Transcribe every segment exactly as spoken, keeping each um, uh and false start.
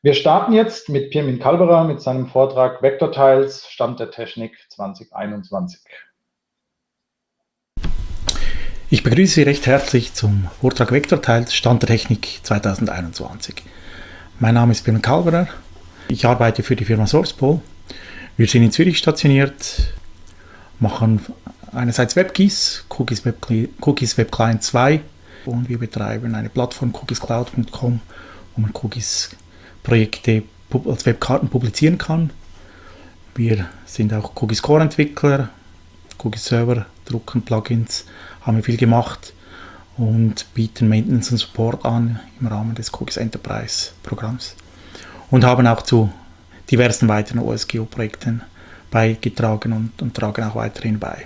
Wir starten jetzt mit Pirmin Kalberer mit seinem Vortrag Vektortiles, Stand der Technik zwanzig einundzwanzig. Ich begrüße Sie recht herzlich zum Vortrag Vektortiles, Stand der Technik zwanzig einundzwanzig. Mein Name ist Pirmin Kalberer, ich arbeite für die Firma SourcePol. Wir sind in Zürich stationiert, machen einerseits WebKeys, Cookies Web, Cookies Web Client zwei und wir betreiben eine Plattform cookies cloud punkt com, wo man Cookies Projekte als Webkarten publizieren kann. Wir sind auch Cookies Core Entwickler, Cookies Server, drucken Plugins, haben wir viel gemacht und bieten Maintenance und Support an im Rahmen des Cookies Enterprise Programms und haben auch zu diversen weiteren O S G O-Projekten beigetragen und, und tragen auch weiterhin bei.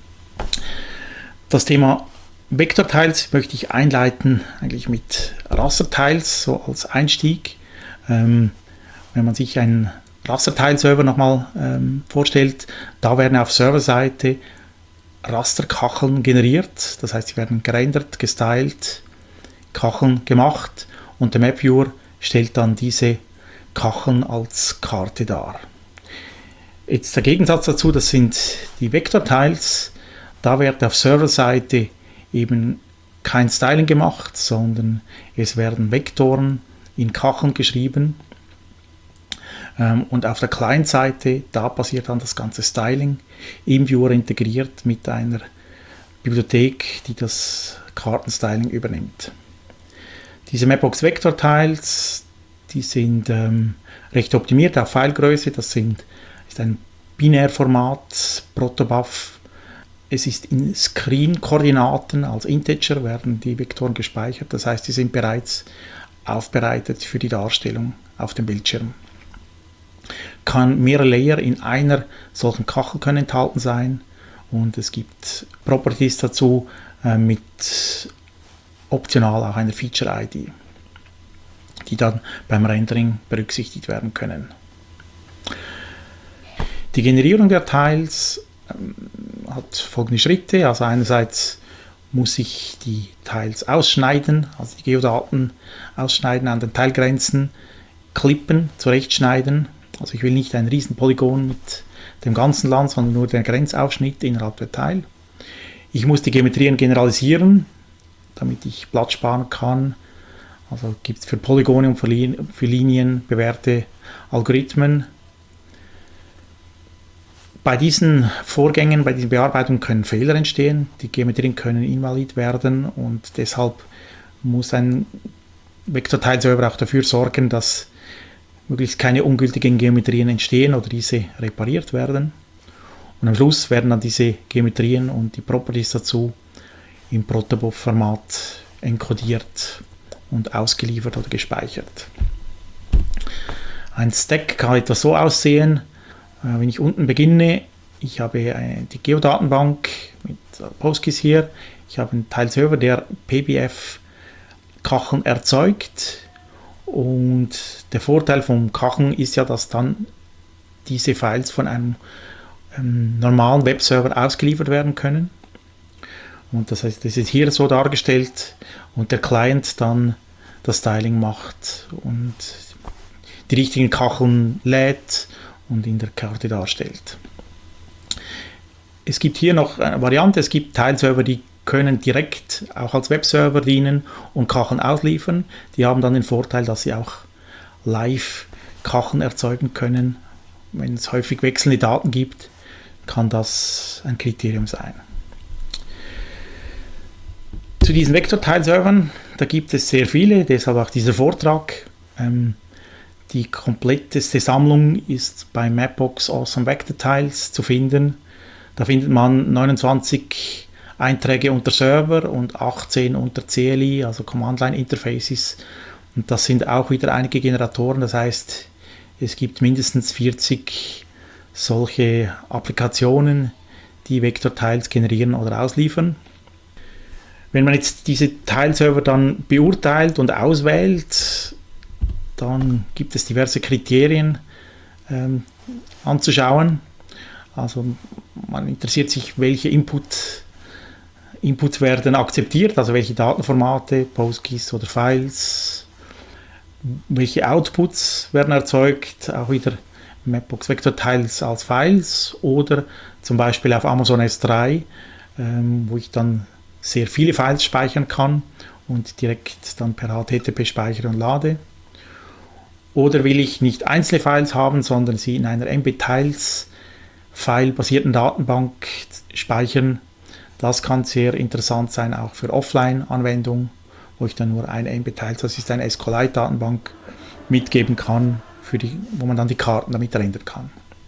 Das Thema Vektortiles möchte ich einleiten eigentlich mit Rastertiles, so als Einstieg. Ähm, wenn man sich einen Rastertile-Server nochmal ähm, vorstellt, da werden auf Serverseite Rasterkacheln generiert, das heißt, sie werden gerendert, gestylt, Kacheln gemacht und der Map-Viewer stellt dann diese Kacheln als Karte dar. Jetzt der Gegensatz dazu, das sind die Vektortiles, da wird auf Serverseite eben kein Styling gemacht, sondern es werden Vektoren in Kacheln geschrieben ähm, und auf der Client-Seite, da passiert dann das ganze Styling im Viewer integriert mit einer Bibliothek, die das Kartenstyling übernimmt. Diese Mapbox Vektortiles, die sind ähm, recht optimiert auf Filegröße, das sind, ist ein Binärformat, Protobuf. Es ist in Screen-Koordinaten, als Integer werden die Vektoren gespeichert, das heißt, sie sind bereits aufbereitet für die Darstellung auf dem Bildschirm. Kann mehrere Layer in einer solchen Kachel können enthalten sein und es gibt Properties dazu äh, mit optional auch einer Feature-I D, die dann beim Rendering berücksichtigt werden können. Die Generierung der Tiles ähm, hat folgende Schritte, also einerseits muss ich die Tiles ausschneiden, also die Geodaten ausschneiden, an den Teilgrenzen klippen, zurechtschneiden. Also ich will nicht ein riesen Polygon mit dem ganzen Land, sondern nur den Grenzausschnitt innerhalb der Teil. Ich muss die Geometrien generalisieren, damit ich Platz sparen kann. Also gibt es für Polygone und für Linien bewährte Algorithmen. Bei diesen Vorgängen, bei diesen Bearbeitungen können Fehler entstehen, die Geometrien können invalid werden und deshalb muss ein Vektortile-Server auch dafür sorgen, dass möglichst keine ungültigen Geometrien entstehen oder diese repariert werden. Und am Schluss werden dann diese Geometrien und die Properties dazu im Protobuf-Format enkodiert und ausgeliefert oder gespeichert. Ein Stack kann etwa so aussehen. Wenn ich unten beginne, ich habe die Geodatenbank mit PostGIS hier, ich habe einen Tile-Server, der P B F-Kacheln erzeugt und der Vorteil vom Kacheln ist ja, dass dann diese Files von einem ähm, normalen Webserver ausgeliefert werden können und das heißt, das ist hier so dargestellt und der Client dann das Styling macht und die richtigen Kacheln lädt und in der Karte darstellt. Es gibt hier noch eine Variante, es gibt Tile-Server, die können direkt auch als Webserver dienen und Kacheln ausliefern. Die haben dann den Vorteil, dass sie auch live Kacheln erzeugen können. Wenn es häufig wechselnde Daten gibt, kann das ein Kriterium sein. Zu diesen Vektortile-Servern, da gibt es sehr viele, deshalb auch dieser Vortrag. Ähm, Die kompletteste Sammlung ist bei Mapbox Awesome Vektortiles zu finden. Da findet man neunundzwanzig Einträge unter Server und achtzehn unter C L I, also Command Line Interfaces. Und das sind auch wieder einige Generatoren, das heißt, es gibt mindestens vierzig solche Applikationen, die Vektortiles generieren oder ausliefern. Wenn man jetzt diese Tile-Server dann beurteilt und auswählt, dann gibt es diverse Kriterien ähm, anzuschauen. Also man interessiert sich, welche Input, Inputs werden akzeptiert, also welche Datenformate, PostGIS oder Files, welche Outputs werden erzeugt, auch wieder Mapbox Vector Tiles als Files oder zum Beispiel auf Amazon S drei, ähm, wo ich dann sehr viele Files speichern kann und direkt dann per H T T P speichere und lade. Oder will ich nicht einzelne Files haben, sondern sie in einer M B Tiles File-basierten Datenbank speichern. Das kann sehr interessant sein, auch für Offline-Anwendungen, wo ich dann nur eine M B Tiles, das ist eine SQLite-Datenbank, mitgeben kann, für die, wo man dann die Karten damit rendern kann.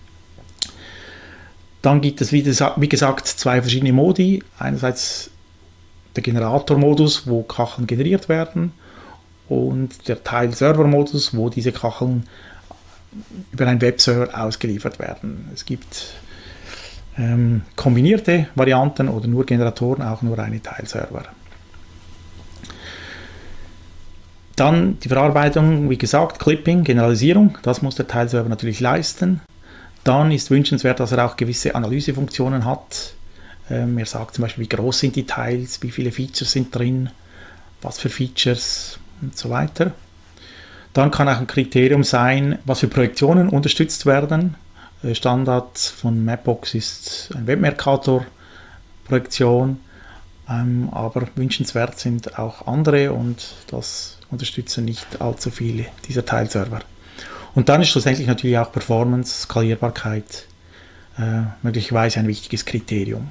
Dann gibt es, wie gesagt, zwei verschiedene Modi. Einerseits der Generator-Modus, wo Kacheln generiert werden, und der Tile-Server-Modus, wo diese Kacheln über einen Webserver ausgeliefert werden. Es gibt ähm, kombinierte Varianten oder nur Generatoren, auch nur eine Tile-Server. Dann die Verarbeitung, wie gesagt, Clipping, Generalisierung, das muss der Tile-Server natürlich leisten. Dann ist wünschenswert, dass er auch gewisse Analysefunktionen hat. Ähm, er sagt zum Beispiel, wie groß sind die Tiles, wie viele Features sind drin, was für Features und so weiter. Dann kann auch ein Kriterium sein, was für Projektionen unterstützt werden. Standard von Mapbox ist eine Webmercator-Projektion, ähm, aber wünschenswert sind auch andere und das unterstützen nicht allzu viele dieser Tile-Server. Und dann ist schlussendlich natürlich auch Performance, Skalierbarkeit äh, möglicherweise ein wichtiges Kriterium.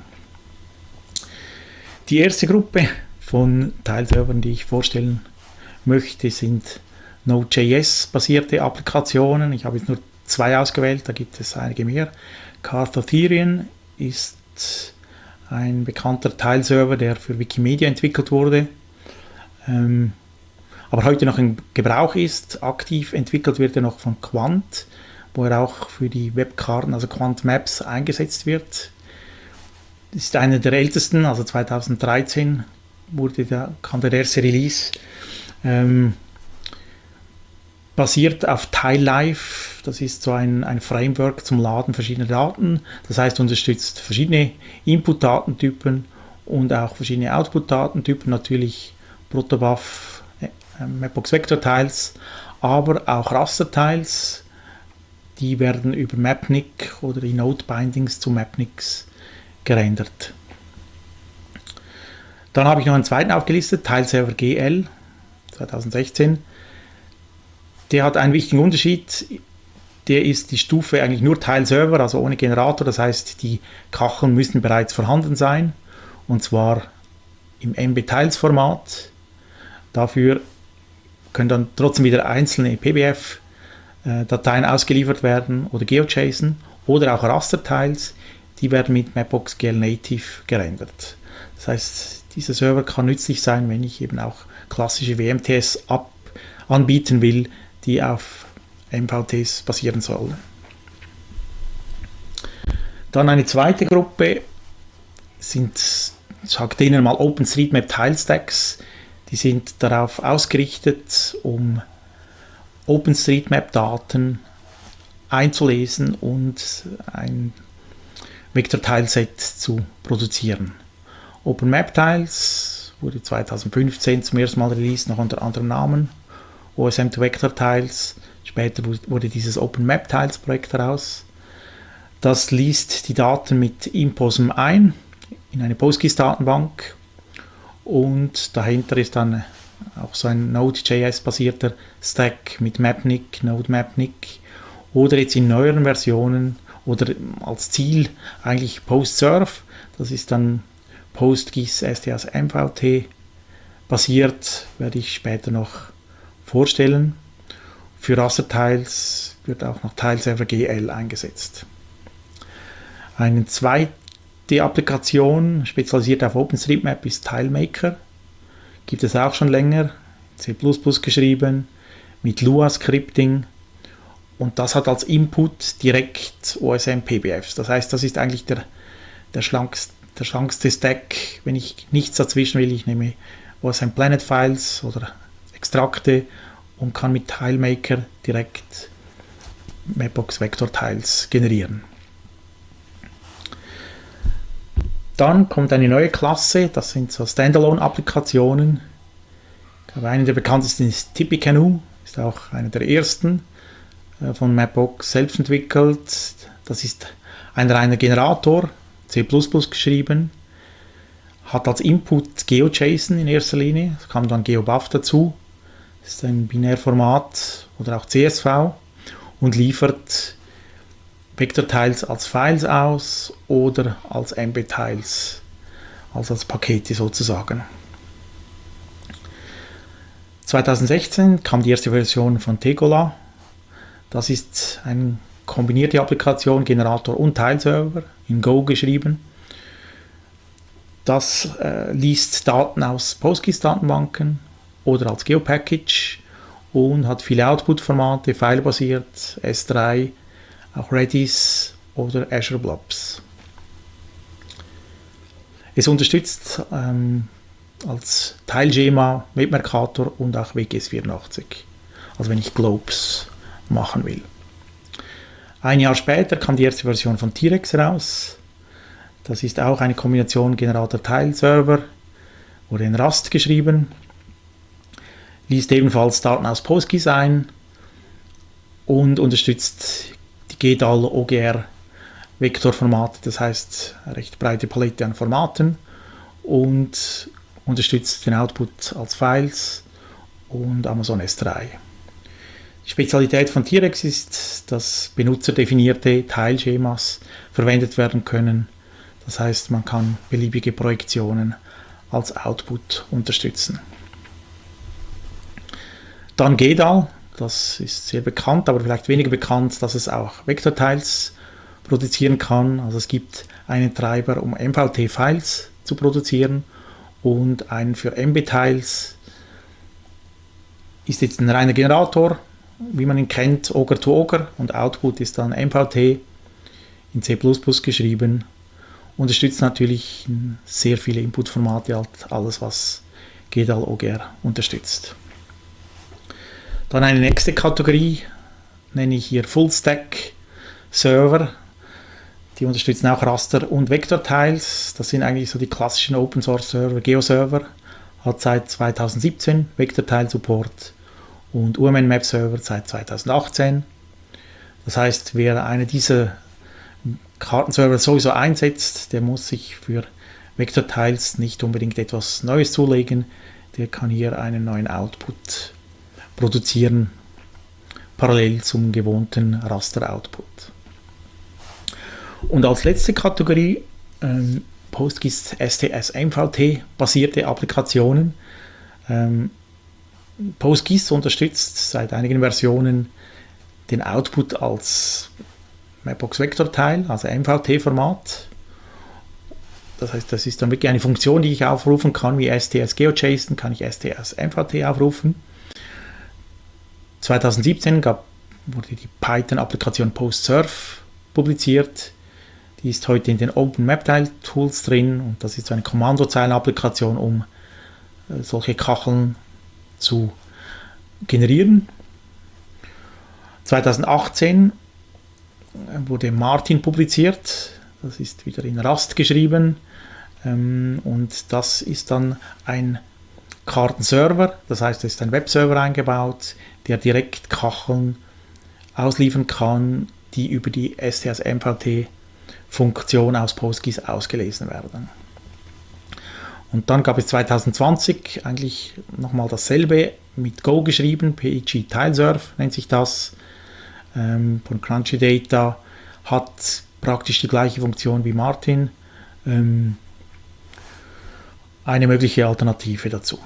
Die erste Gruppe von Tile-Servern, die ich vorstellen möchte, sind Node.js-basierte Applikationen. Ich habe jetzt nur zwei ausgewählt, da gibt es einige mehr. Cartotherian ist ein bekannter Tile-Server, der für Wikimedia entwickelt wurde, ähm, aber heute noch in Gebrauch ist. Aktiv entwickelt wird er noch von Quant, wo er auch für die Webkarten, also Quant Maps, eingesetzt wird. Das ist einer der ältesten, also zweitausenddreizehn wurde der, kam der erste Release. Ähm, basiert auf TileLive, das ist so ein, ein Framework zum Laden verschiedener Daten, das heißt unterstützt verschiedene Input-Datentypen und auch verschiedene Output-Datentypen, natürlich Protobuf, äh, Mapbox Vector Tiles, aber auch Raster-Tiles, die werden über Mapnik oder die Node-Bindings zu Mapniks gerendert. Dann habe ich noch einen zweiten aufgelistet, Tileserver G L zweitausendsechzehn. Der hat einen wichtigen Unterschied. Der ist die Stufe eigentlich nur Tile-Server, also ohne Generator. Das heißt, die Kacheln müssen bereits vorhanden sein. Und zwar im M B Tiles-Format. Dafür können dann trotzdem wieder einzelne P B F-Dateien ausgeliefert werden oder GeoJSON oder auch Raster-Tiles. Die werden mit Mapbox G L Native gerendert. Das heißt, dieser Server kann nützlich sein, wenn ich eben auch klassische W M Ts ab anbieten will, die auf M V Ts basieren sollen. Dann eine zweite Gruppe sind, ich sage denen mal OpenStreetMap Tile Stacks. Die sind darauf ausgerichtet, um OpenStreetMap-Daten einzulesen und ein Vektor-Tileset zu produzieren. OpenMap-Tiles wurde zweitausendfünfzehn zum ersten Mal released, noch unter anderem Namen. O S M to Vector Tiles, später wurde dieses OpenMap-Tiles Projekt heraus. Das liest die Daten mit Imposum ein in eine PostGIS-Datenbank und dahinter ist dann auch so ein Node.js-basierter Stack mit Mapnik, Node-Mapnik oder jetzt in neueren Versionen oder als Ziel eigentlich PostServe, das ist dann PostGIS S T aus M V T basiert, werde ich später noch vorstellen. Für Raster-Tiles wird auch noch Tileserver G L eingesetzt. Eine zweite Applikation, spezialisiert auf OpenStreetMap, ist TileMaker. Gibt es auch schon länger, C plus plus geschrieben, mit Lua-Scripting. Und das hat als Input direkt O S M P B Fs. Das heißt, das ist eigentlich der, der, schlankste, der schlankste Stack. Wenn ich nichts dazwischen will, ich nehme O S M Planet Files oder Extrakte und kann mit TileMaker direkt Mapbox Vector Tiles generieren. Dann kommt eine neue Klasse, das sind so Standalone-Applikationen. Ich glaube, eine der bekanntesten ist Tippecanoe, ist auch einer der ersten äh, von Mapbox selbst entwickelt. Das ist ein reiner Generator, C plus plus geschrieben, hat als Input GeoJSON in erster Linie, es kam dann GeoBuff dazu, das ist ein Binärformat oder auch C S V und liefert Vektortiles als Files aus oder als Embed-Tiles, also als Pakete sozusagen. zwanzig sechzehn kam die erste Version von Tegola. Das ist eine kombinierte Applikation, Generator und Tileserver, in Go geschrieben. Das äh, liest Daten aus PostGIS-Datenbanken oder als Geopackage und hat viele Output-Formate, filebasiert, S drei, auch Redis oder Azure Blobs. Es unterstützt ähm, als Teilschema Webmercator und auch W G S vierundachtzig, also wenn ich Globes machen will. Ein Jahr später kam die erste Version von T-Rex raus. Das ist auch eine Kombination Generator-Tile-Server, wurde in Rust geschrieben, liest ebenfalls Daten aus PostGIS ein und unterstützt die G D A L O G R Vektorformate, das heißt eine recht breite Palette an Formaten und unterstützt den Output als Files und Amazon S drei. Die Spezialität von T-Rex ist, dass benutzerdefinierte Teilschemas verwendet werden können. Das heißt, man kann beliebige Projektionen als Output unterstützen. Dann G D A L, das ist sehr bekannt, aber vielleicht weniger bekannt, dass es auch Vektortiles produzieren kann. Also es gibt einen Treiber, um M V T-Files zu produzieren und einen für Embed-Tiles. Ist jetzt ein reiner Generator, wie man ihn kennt, Ogre to Ogre, und Output ist dann M V T in C plus plus geschrieben. Unterstützt natürlich sehr viele Inputformate, alles was G D A L O G R unterstützt. Dann eine nächste Kategorie, nenne ich hier Full-Stack Server. Die unterstützen auch Raster- und Vektortiles. Das sind eigentlich so die klassischen Open-Source-Server. GeoServer hat seit zweitausendsiebzehn Vektortile-Support und U M N Map Server seit zweitausendachtzehn. Das heißt, wer eine dieser Kartenserver sowieso einsetzt, der muss sich für Vektortiles nicht unbedingt etwas Neues zulegen. Der kann hier einen neuen Output produzieren, parallel zum gewohnten Raster-Output. Und als letzte Kategorie ähm, PostGIS S T S M V T basierte Applikationen. Ähm, PostGIS unterstützt seit einigen Versionen den Output als Mapbox Vektortile, also M V T-Format. Das heißt, das ist dann wirklich eine Funktion, die ich aufrufen kann, wie S T S GeoJSON, kann ich S T S M V T aufrufen. zweitausendsiebzehn gab, wurde die Python-Applikation PostServe publiziert. Die ist heute in den Open Maptile Tools drin und das ist eine Kommandozeilen-Applikation, um äh, solche Kacheln zu generieren. zweitausendachtzehn wurde Martin publiziert, das ist wieder in Rust geschrieben ähm, und das ist dann ein Kartenserver, das heißt, es ist ein Webserver eingebaut, der direkt Kacheln ausliefern kann, die über die S T S M V T Funktion aus PostGIS ausgelesen werden. Und dann gab es zweitausendzwanzig eigentlich nochmal dasselbe mit Go geschrieben, P E G Tileserve nennt sich das, ähm, von Crunchy Data, hat praktisch die gleiche Funktion wie Martin, ähm, eine mögliche Alternative dazu.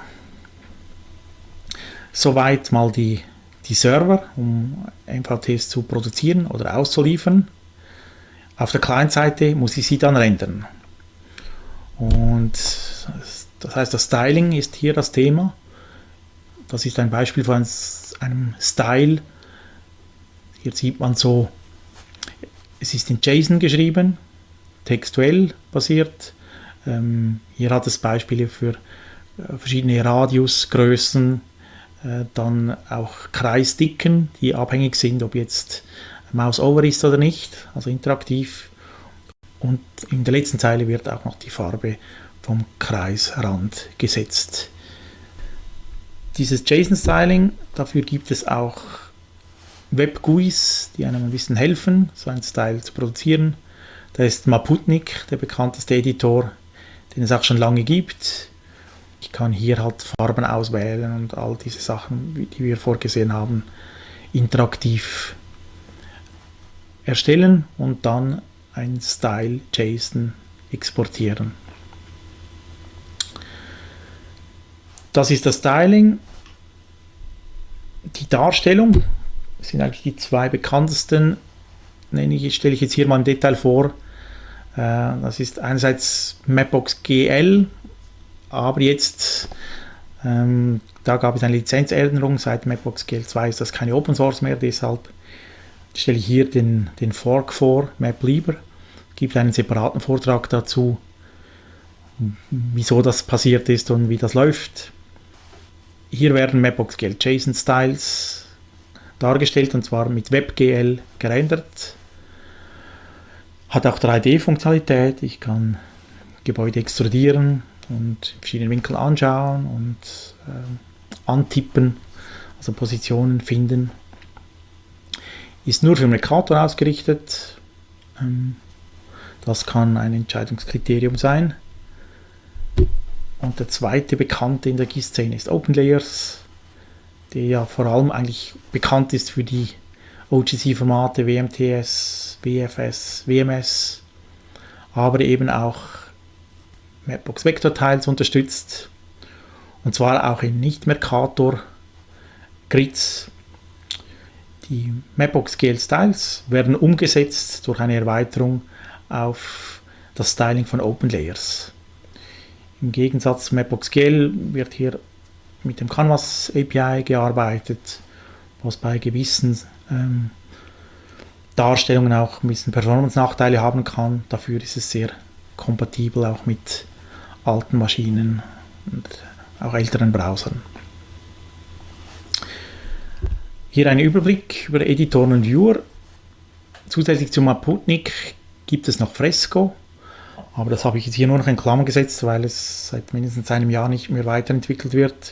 Soweit mal die, die Server, um M V Ts zu produzieren oder auszuliefern. Auf der Client-Seite muss ich sie dann rendern. Und das heißt, das Styling ist hier das Thema. Das ist ein Beispiel von einem Style. Hier sieht man so, es ist in JSON geschrieben, textuell basiert. Ähm, hier hat es Beispiele für äh, verschiedene Radiusgrößen, äh, dann auch Kreisdicken, die abhängig sind, ob jetzt Mouse over ist oder nicht, also interaktiv. Und in der letzten Zeile wird auch noch die Farbe vom Kreisrand gesetzt. dieses JSON-Styling, dafür gibt es auch Web-G U Is, die einem ein bisschen helfen, so einen Style zu produzieren. Da ist Maputnik, der bekannteste Editor, den es auch schon lange gibt. Ich kann hier halt Farben auswählen und all diese Sachen, die wir vorgesehen haben, interaktiv erstellen und dann ein Style JSON exportieren. Das ist das Styling. Die Darstellung sind eigentlich die zwei bekanntesten, nenne ich, stelle ich jetzt hier mal im Detail vor. Das ist einerseits Mapbox G L, aber jetzt, ähm, da gab es eine Lizenzänderung, seit Mapbox G L zwei ist das keine Open Source mehr, deshalb stelle ich hier den, den Fork vor, MapLibre. Es gibt einen separaten Vortrag dazu, wieso das passiert ist und wie das läuft. Hier werden Mapbox G L JSON Styles dargestellt, und zwar mit WebGL gerendert. Hat auch drei D-Funktionalität. Ich kann Gebäude extrudieren und in verschiedenen Winkeln anschauen und äh, antippen, also Positionen finden. Ist nur für Mercator ausgerichtet. Ähm, das kann ein Entscheidungskriterium sein. Und der zweite bekannte in der G I S-Szene ist OpenLayers, der ja vor allem eigentlich bekannt ist für die O G C-Formate W M T S, W F S, W M S, aber eben auch Mapbox Vector Tiles unterstützt, und zwar auch in Nicht-Mercator-Grids. Die Mapbox G L Styles werden umgesetzt durch eine Erweiterung auf das Styling von OpenLayers. Im Gegensatz zu Mapbox G L wird hier mit dem Canvas A P I gearbeitet, was bei gewissen ähm, Darstellungen auch ein bisschen Performance-Nachteile haben kann. Dafür ist es sehr kompatibel auch mit alten Maschinen und auch älteren Browsern. Hier ein Überblick über Editoren und Viewer. Zusätzlich zu Maputnik gibt es noch Fresco, aber das habe ich jetzt hier nur noch in Klammern gesetzt, weil es seit mindestens einem Jahr nicht mehr weiterentwickelt wird.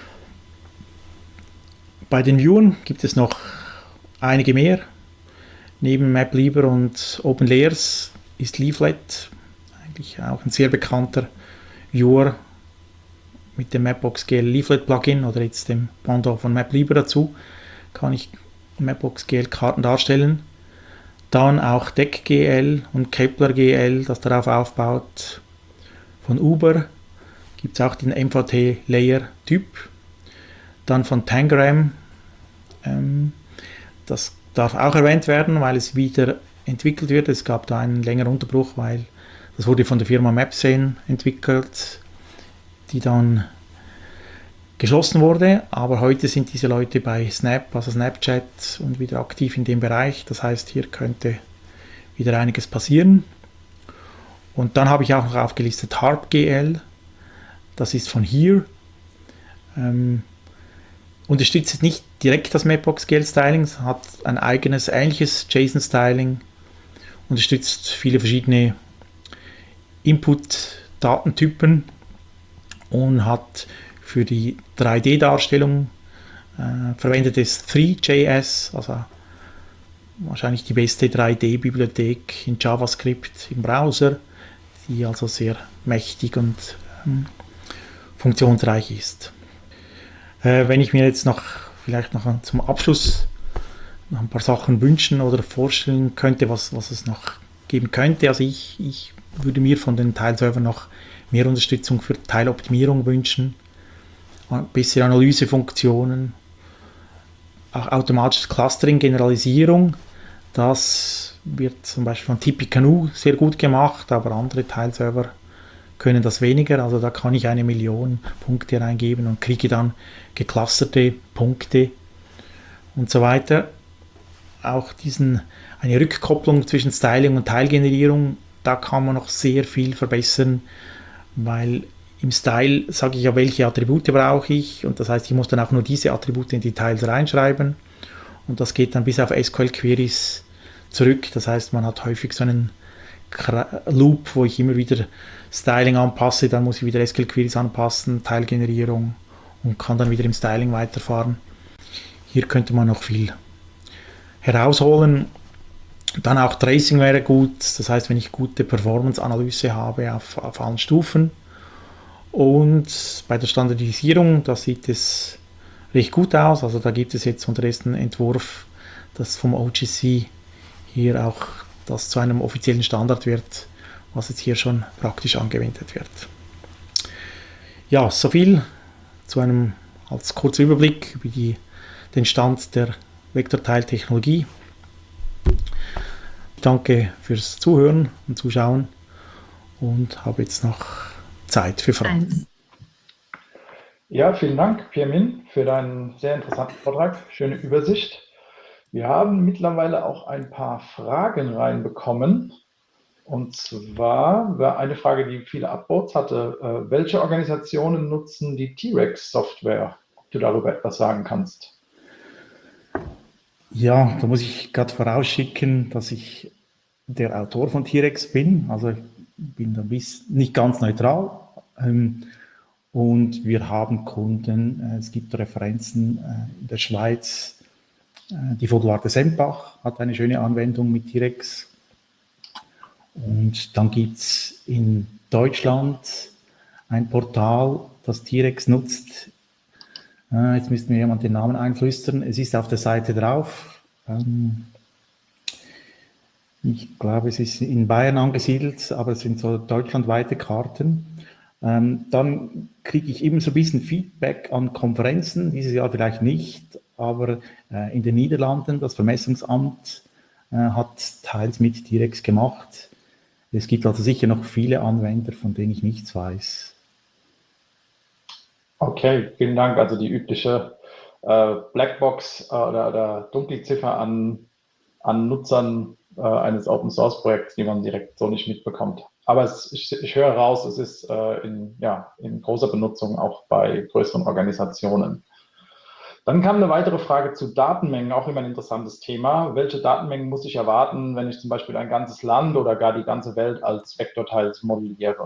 Bei den Viewern gibt es noch einige mehr. Neben MapLibre und OpenLayers ist Leaflet eigentlich auch ein sehr bekannter Viewer mit dem Mapbox G L Leaflet Plugin oder jetzt dem Pendant von MapLibre dazu. Kann ich Mapbox G L Karten darstellen. Dann auch DeckGL und Kepler G L, das darauf aufbaut. Von Uber gibt es auch den M V T Layer Typ. Dann von Tangram, ähm, das darf auch erwähnt werden, weil es wieder entwickelt wird. Es gab da einen längeren Unterbruch, weil das wurde von der Firma Mapsane entwickelt, die dann geschlossen wurde. Aber heute sind diese Leute bei Snap, also Snapchat, und wieder aktiv in dem Bereich. Das heißt, hier könnte wieder einiges passieren. Und dann habe ich auch noch aufgelistet HarpGL. Das ist von Here. Ähm, unterstützt nicht direkt das Mapbox G L Styling, es hat ein eigenes ähnliches JSON Styling, unterstützt viele verschiedene Input-Datentypen und hat für die drei D-Darstellung äh, verwendet es three J S, also wahrscheinlich die beste drei D-Bibliothek in JavaScript im Browser, die also sehr mächtig und ähm, funktionsreich ist. Äh, wenn ich mir jetzt noch vielleicht noch zum Abschluss noch ein paar Sachen wünschen oder vorstellen könnte, was, was es noch geben könnte. Also ich, ich würde mir von den Tileservern noch mehr Unterstützung für Teiloptimierung wünschen, bessere Analysefunktionen, auch automatisches Clustering, Generalisierung. Das wird zum Beispiel von Tippecanoe sehr gut gemacht, aber andere Tileserver können das weniger. Also da kann ich eine Million Punkte reingeben und kriege dann geclusterte Punkte und so weiter. Auch diesen, eine Rückkopplung zwischen Styling und Teilgenerierung, da kann man noch sehr viel verbessern, weil im Style sage ich ja, welche Attribute brauche ich, und das heißt, ich muss dann auch nur diese Attribute in die Tiles reinschreiben, und das geht dann bis auf S Q L-Queries zurück. Das heißt, man hat häufig so einen Loop, wo ich immer wieder Styling anpasse, dann muss ich wieder S Q L-Queries anpassen, Teilgenerierung und kann dann wieder im Styling weiterfahren. Hier könnte man noch viel herausholen. Dann auch Tracing wäre gut, das heißt, wenn ich gute Performance-Analyse habe auf, auf allen Stufen. Und bei der Standardisierung, da sieht es recht gut aus. Also da gibt es jetzt unter ersten Entwurf, dass vom O G C hier auch das zu einem offiziellen Standard wird, was jetzt hier schon praktisch angewendet wird. Ja, so viel zu einem als kurzer Überblick über die, den Stand der Vektorteiltechnologie. Ich danke fürs Zuhören und Zuschauen und habe jetzt noch Zeit für Fragen. Ja, vielen Dank, Pirmin, für deinen sehr interessanten Vortrag. Schöne Übersicht. Wir haben mittlerweile auch ein paar Fragen reinbekommen. Und zwar war eine Frage, die viele Upvotes hatte. Äh, welche Organisationen nutzen die T-Rex-Software? Ob du darüber etwas sagen kannst? Ja, da muss ich gerade vorausschicken, dass ich der Autor von T-Rex bin. Also ich bin da bis, nicht ganz neutral. Ähm, und wir haben Kunden, äh, es gibt Referenzen äh, in der Schweiz. Äh, die Vogelwarte Sempach hat eine schöne Anwendung mit T-Rex. Und dann gibt es in Deutschland ein Portal, das T-Rex nutzt. Äh, jetzt müsste mir jemand den Namen einflüstern. Es ist auf der Seite drauf. Ähm, ich glaube, es ist in Bayern angesiedelt, aber es sind so deutschlandweite Karten. Ähm, dann kriege ich immer so ein bisschen Feedback an Konferenzen, dieses Jahr vielleicht nicht, aber äh, in den Niederlanden, das Vermessungsamt äh, hat teils mit T-Rex gemacht. Es gibt also sicher noch viele Anwender, von denen ich nichts weiß. Okay, vielen Dank. Also die übliche äh, Blackbox äh, oder, oder Dunkelziffer an, an Nutzern äh, eines Open-Source-Projekts, die man direkt so nicht mitbekommt. Aber es, ich, ich höre raus, es ist äh, in, ja, in großer Benutzung auch bei größeren Organisationen. Dann kam eine weitere Frage zu Datenmengen, auch immer ein interessantes Thema. Welche Datenmengen muss ich erwarten, wenn ich zum Beispiel ein ganzes Land oder gar die ganze Welt als Vektorteils modelliere?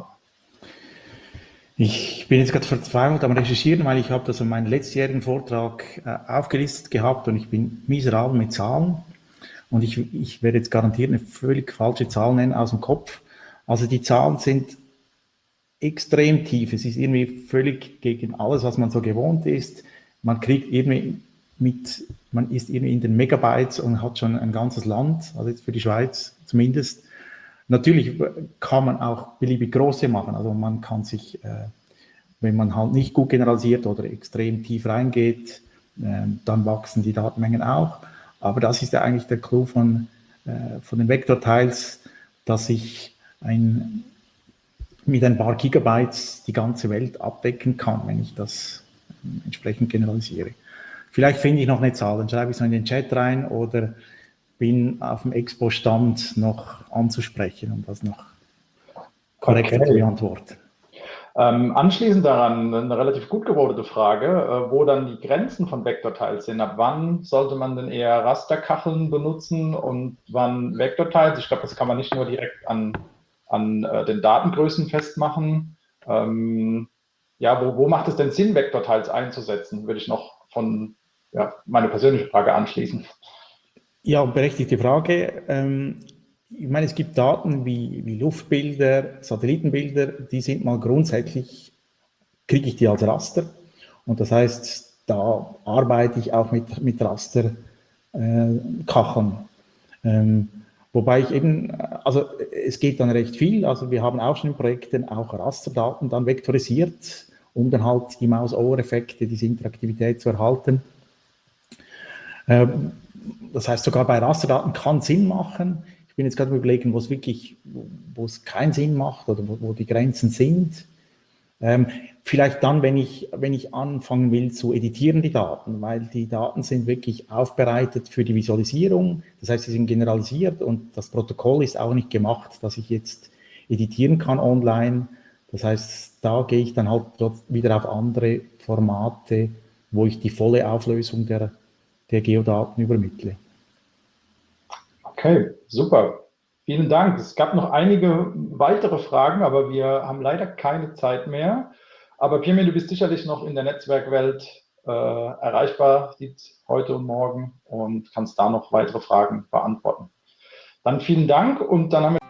Ich bin jetzt gerade verzweifelt am Recherchieren, weil ich habe das in meinem letztjährigen Vortrag äh, aufgelistet gehabt und ich bin miserabel mit Zahlen und ich, ich werde jetzt garantiert eine völlig falsche Zahl nennen aus dem Kopf. Also die Zahlen sind extrem tief. Es ist irgendwie völlig gegen alles, was man so gewohnt ist. Man kriegt irgendwie mit, man ist irgendwie in den Megabytes und hat schon ein ganzes Land, also jetzt für die Schweiz zumindest. Natürlich kann man auch beliebig große machen. Also man kann sich, äh, wenn man halt nicht gut generalisiert oder extrem tief reingeht, äh, dann wachsen die Datenmengen auch. Aber das ist ja eigentlich der Clou von, äh, von den Vektorteils, dass ich ein, mit ein paar Gigabytes die ganze Welt abdecken kann, wenn ich das entsprechend generalisiere. Vielleicht finde ich noch eine Zahl, dann schreibe ich es noch in den Chat rein oder bin auf dem Expo-Stand noch anzusprechen, um das noch korrekter okay. zu beantworten. Ähm, anschließend daran eine relativ gut gewordene Frage, äh, wo dann die Grenzen von Vektorteils sind. Ab wann sollte man denn eher Rasterkacheln benutzen und wann Vektorteils? Ich glaube, das kann man nicht nur direkt an, an äh, den Datengrößen festmachen. Ähm, ja, wo, wo macht es denn Sinn, Vektorteils einzusetzen? Würde ich noch von ja, meine persönliche Frage anschließen. Ja, berechtigte Frage. Ähm, ich meine, es gibt Daten wie, wie Luftbilder, Satellitenbilder, die sind mal grundsätzlich, kriege ich die als Raster. Und das heißt, da arbeite ich auch mit, mit Rasterkacheln. Äh, ähm, wobei ich eben, also es geht dann recht viel. Also wir haben auch schon in Projekten auch Rasterdaten dann vektorisiert, um dann halt die Maus-Ohr-Effekte, diese Interaktivität zu erhalten. Ähm, Das heißt, sogar bei Rasterdaten kann Sinn machen. Ich bin jetzt gerade überlegen, wo es wirklich, wo es keinen Sinn macht oder wo, wo die Grenzen sind. Ähm, vielleicht dann, wenn ich, wenn ich anfangen will zu editieren, die Daten, weil die Daten sind wirklich aufbereitet für die Visualisierung. Das heißt, sie sind generalisiert und das Protokoll ist auch nicht gemacht, dass ich jetzt editieren kann online. Das heißt, da gehe ich dann halt wieder auf andere Formate, wo ich die volle Auflösung der der Geodaten übermittle. Okay, super. Vielen Dank. Es gab noch einige weitere Fragen, aber wir haben leider keine Zeit mehr. Aber Pirmin, du bist sicherlich noch in der Netzwerkwelt äh, erreichbar, heute und morgen, und kannst da noch weitere Fragen beantworten. Dann vielen Dank und dann haben wir